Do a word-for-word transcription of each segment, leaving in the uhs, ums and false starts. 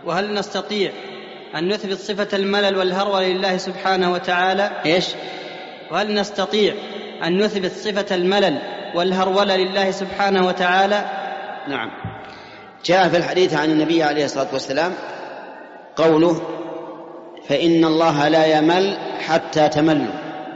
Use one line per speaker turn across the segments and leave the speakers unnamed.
وهل نستطيع أن نثبت صفة الملل والهرول لله سبحانه وتعالى؟
إيش؟
وهل نستطيع أن نثبت صفة الملل والهرول لله سبحانه وتعالى؟
نعم. جاء في الحديث عن النبي عليه الصلاة والسلام قوله: فإن الله لا يمل حتى تملوا.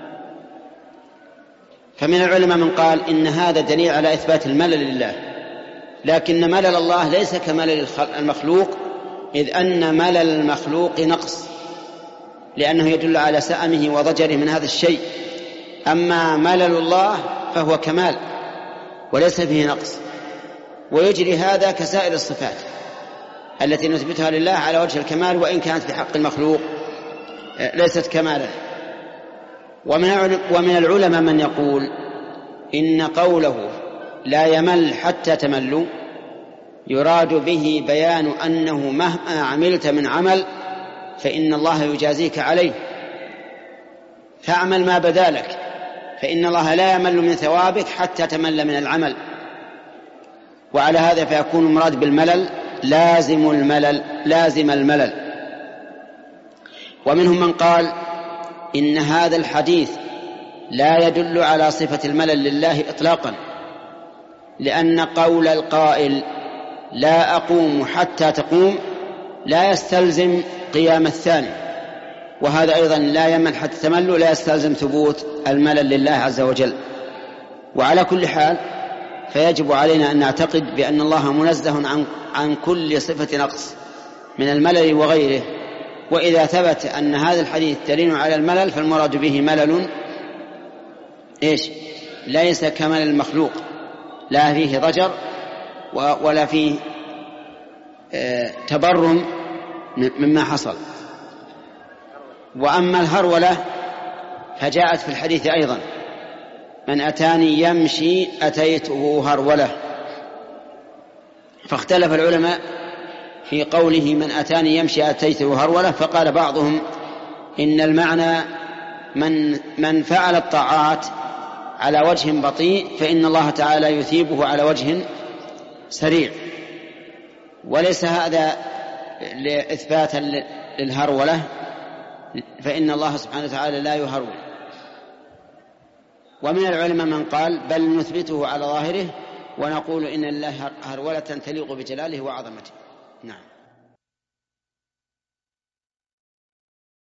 فمن العلماء من قال إن هذا دليل على إثبات الملل لله، لكن ملل الله ليس كملل المخلوق، إذ أن ملل المخلوق نقص، لأنه يدل على سأمه وضجره من هذا الشيء. أما ملل الله فهو كمال وليس فيه نقص، ويجري هذا كسائر الصفات التي نثبتها لله على وجه الكمال، وإن كانت في حق المخلوق ليست كمالا. ومن العلماء من يقول إن قوله لا يمل حتى تملوا يراد به بيان أنه مهما عملت من عمل فإن الله يجازيك عليه، فاعمل ما بدا لك، فإن الله لا يمل من ثوابك حتى تمل من العمل. وعلى هذا فيكون المراد بالملل لازم الملل لازم الملل. ومنهم من قال إن هذا الحديث لا يدل على صفة الملل لله إطلاقا، لأن قول القائل لا أقوم حتى تقوم لا يستلزم قيام الثاني، وهذا أيضا لا يمل حتى تمل لا يستلزم ثبوت الملل لله عز وجل. وعلى كل حال فيجب علينا أن نعتقد بأن الله منزه عن, عن كل صفة نقص من الملل وغيره. وإذا ثبت أن هذا الحديث دليل على الملل فالمراد به ملل إيش؟ ليس كملل المخلوق، لا فيه ضجر ولا فيه تبرم مما حصل. وأما الهرولة فجاءت في الحديث أيضا: من أتاني يمشي أتيته هرولة. فاختلف العلماء في قوله من أتاني يمشي أتيته هرولة، فقال بعضهم إن المعنى من, من فعل الطاعات على وجه بطيء فإن الله تعالى يثيبه على وجه سريع، وليس هذا لإثبات للهرولة، فإن الله سبحانه وتعالى لا يهرول. ومن العلماء من قال بل نثبته على ظاهره ونقول إن الله هرولة تليق بجلاله وعظمته. نعم.